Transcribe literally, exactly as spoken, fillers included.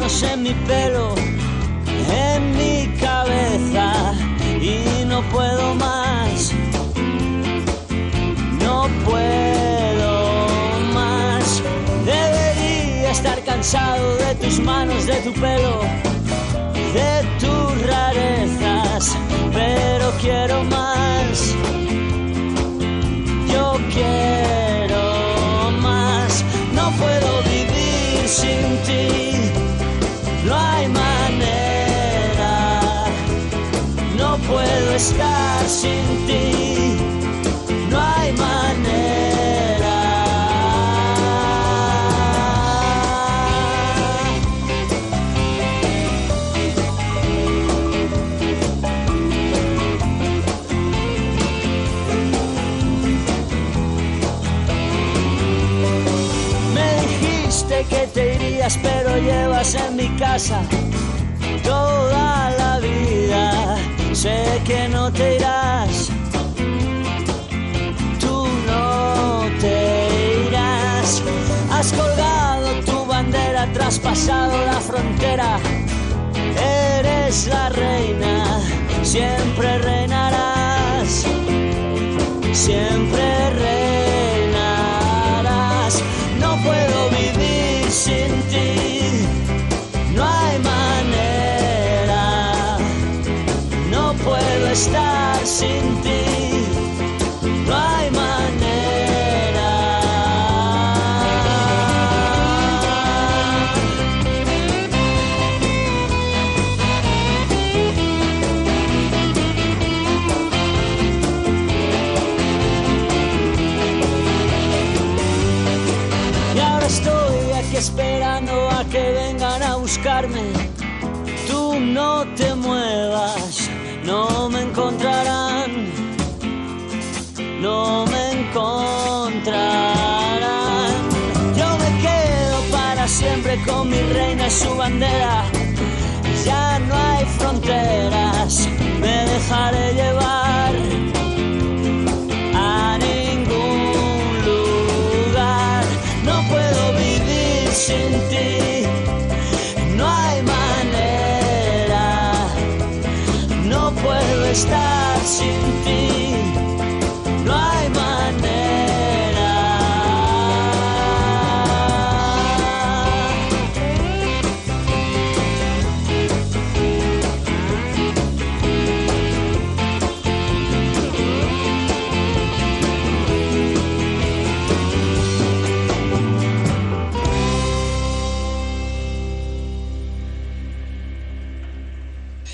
manos en mi pelo, en mi cabeza, y no puedo más, no puedo más. Debería estar cansado de tus manos, de tu pelo, de tus rarezas, pero quiero más, yo quiero más. No puedo vivir sin ti, no hay manera, no puedo estar sin ti, no hay manera. Que te irías, pero llevas en mi casa toda la vida. Sé que no te irás, tú no te irás. Has colgado tu bandera, traspasado la frontera. Eres la reina, siempre reinarás, siempre reinarás. No puedo vivir sin ti, no hay manera, no puedo estar sin ti, no hay manera. Y ahora estoy aquí esperando a que vengan a buscarme. Tú no te muevas, no me encontrarán, no me encontrarán. Yo me quedo para siempre con mi reina y su bandera. Ya no hay fronteras, me dejaré llevar a ningún lugar. No puedo vivir sin ti, no hay manera, no puedo estar sin ti.